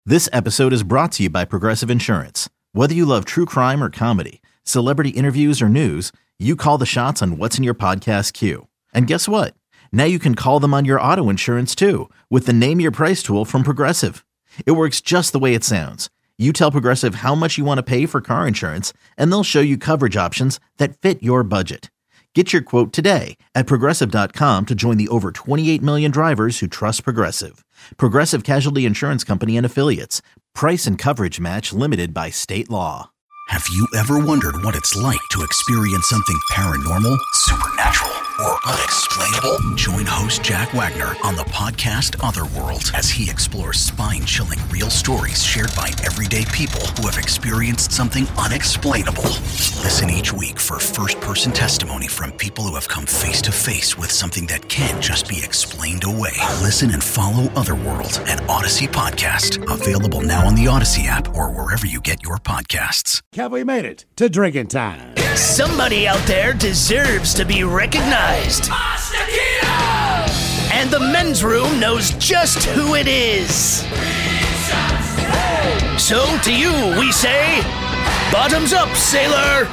This episode is brought to you by Progressive Insurance. Whether you love true crime or comedy, celebrity interviews or news, you call the shots on what's in your podcast queue. And guess what? Now you can call them on your auto insurance too with the Name Your Price tool from Progressive. It works just the way it sounds. You tell Progressive how much you want to pay for car insurance, and they'll show you coverage options that fit your budget. Get your quote today at Progressive.com to join the over 28 million drivers who trust Progressive. Progressive Casualty Insurance Company and Affiliates. Price and coverage match limited by state law. Have you ever wondered what it's like to experience something paranormal, supernatural, or unexplainable? Join host Jack Wagner on the podcast Otherworld as he explores spine-chilling real stories shared by everyday people who have experienced something unexplainable. Listen each week for first-person testimony from people who have come face-to-face with something that can't just be explained away. Listen and follow Otherworld, an Odyssey podcast. Available now on the Odyssey app or wherever you get your podcasts. Have we made it to drinking time? Somebody out there deserves to be recognized. And the men's room knows just who it is. So to you, we say, bottoms up, sailor.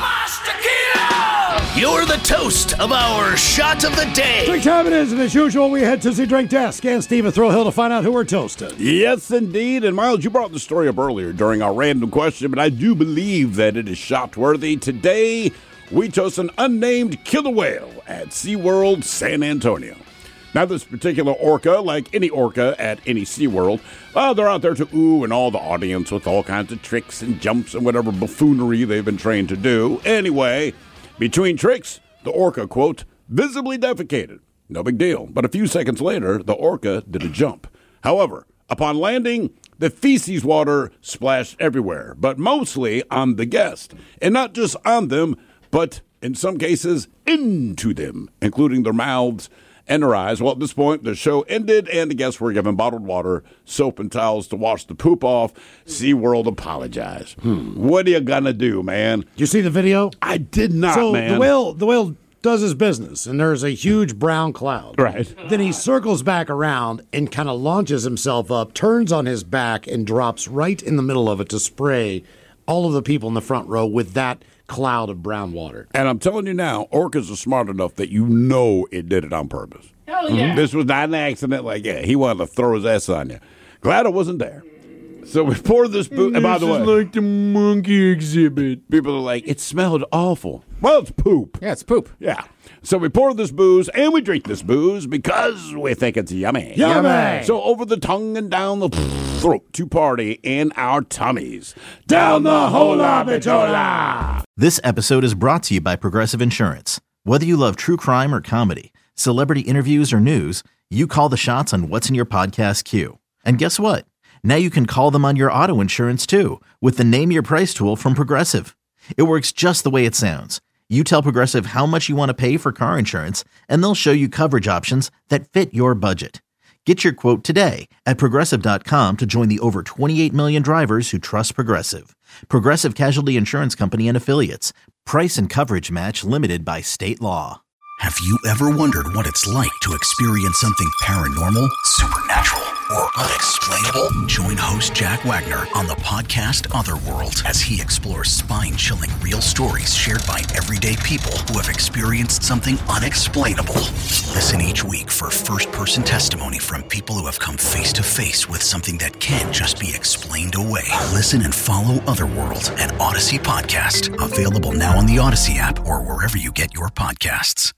You're the toast of our shot of the day. Drink time it is, and as usual, we head to the drink desk and Stephen Throwhill to find out who we're toasting. Yes, indeed. And Miles, you brought the story up earlier during our random question, but I do believe that it is shot-worthy. Today, we toast an unnamed killer whale at SeaWorld San Antonio. Now, this particular orca, like any orca at any SeaWorld, they're out there to ooh and all the audience with all kinds of tricks and jumps and whatever buffoonery they've been trained to do. Anyway, between tricks, the orca, quote, visibly defecated. No big deal. But a few seconds later, the orca did a jump. However, upon landing, the feces water splashed everywhere, but mostly on the guest. And not just on them, but in some cases, into them, including their mouths and their eyes. Well, at this point, the show ended, and the guests were given bottled water, soap, and towels to wash the poop off. SeaWorld apologized. What are you going to do, man? Did you see the video? I did not, man. So the whale does his business, and there's a huge brown cloud. Right. Then he circles back around and kind of launches himself up, turns on his back, and drops right in the middle of it to spray all of the people in the front row with that cloud of brown water. And I'm telling you now, orcas are smart enough that you know it did it on purpose. Hell yeah. This was not an accident. Like, yeah, he wanted to throw his ass on you. Glad I wasn't there. So we poured this booze. And by the way, like the monkey exhibit. people are like, it smelled awful. Well, it's poop. Yeah, it's poop. Yeah. So we pour this booze and we drink this booze because we think it's yummy. Yummy. So over the tongue and down the throat to party in our tummies. Down the hola bitola. This episode is brought to you by Progressive Insurance. Whether you love true crime or comedy, celebrity interviews or news, you call the shots on what's in your podcast queue. And guess what? Now you can call them on your auto insurance too with the Name Your Price tool from Progressive. It works just the way it sounds. You tell Progressive how much you want to pay for car insurance, and they'll show you coverage options that fit your budget. Get your quote today at Progressive.com to join the over 28 million drivers who trust Progressive. Progressive Casualty Insurance Company and Affiliates. Price and coverage match limited by state law. Have you ever wondered what it's like to experience something paranormal, supernatural, or unexplainable? Join host Jack Wagner on the podcast Otherworld as he explores spine-chilling real stories shared by everyday people who have experienced something unexplainable. Listen each week for first-person testimony from people who have come face-to-face with something that can't just be explained away. Listen and follow Otherworld, an Odyssey podcast. Available now on the Odyssey app or wherever you get your podcasts.